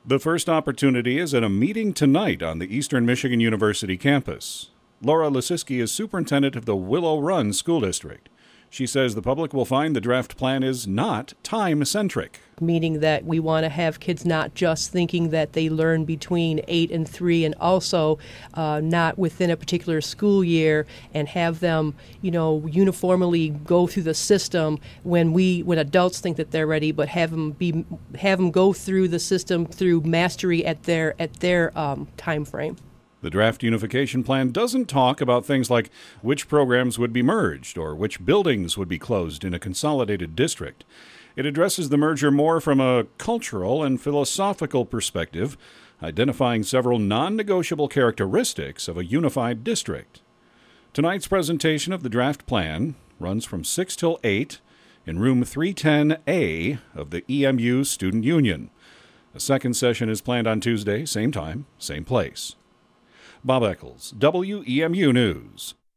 The first opportunity is at a meeting tonight on the Eastern Michigan University campus. Laura Lisiski is superintendent of the Willow Run School District. She says the public will find the draft plan is not time-centric. Meaning that we want to have kids not just thinking that they learn between 8 and 3 and also not within a particular school year, and have them, uniformly go through the system when adults think that they're ready, but have them go through the system through mastery at their time frame. The draft unification plan doesn't talk about things like which programs would be merged or which buildings would be closed in a consolidated district. It addresses the merger more from a cultural and philosophical perspective, identifying several non-negotiable characteristics of a unified district. Tonight's presentation of the draft plan runs from 6 till 8 in room 310A of the EMU Student Union. A second session is planned on Tuesday, same time, same place. Bob Eccles, WEMU News.